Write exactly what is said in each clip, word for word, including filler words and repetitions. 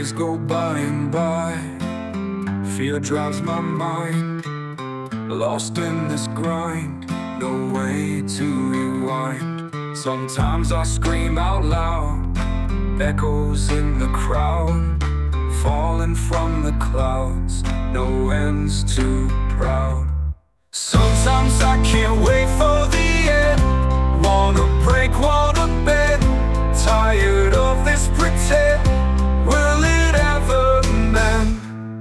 Days go by and by, fear drives my mind, lost in this grind, no way to rewind. Sometimes I scream out loud, echoes in the crowd, falling from the clouds, no ends too proud. Sometimes I can't wait for the end, wanna break, wanna bend, tired of this pretend, will it ever mend?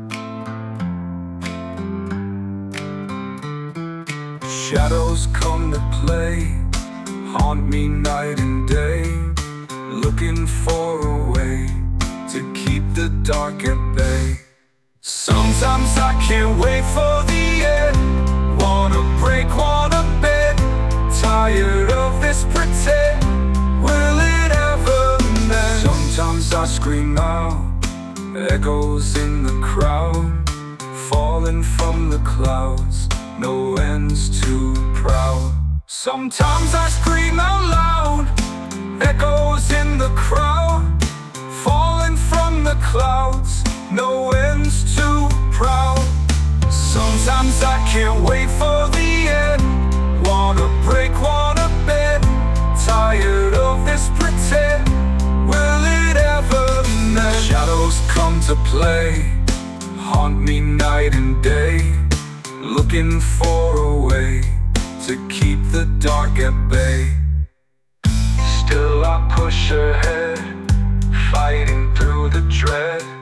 Shadows come to play, haunt me night and day, looking for a way to keep the dark at bay. Sometimes I can't wait for the end, wanna break, wanna bend, tired of this pretend, will it ever mend? Sometimes I scream out, echoes in the crowd, falling from the clouds, no ends too proud. Sometimes I scream out loud, echoes in the crowd, falling from the clouds, no ends too proud. Sometimes I can't wait for the end, wanna break, wanna bend, tired of this pretend, will it ever mend? Shadows come to play, haunt me night and day, looking for a way to keep the dark at bay. Still I push ahead, fighting through the dread,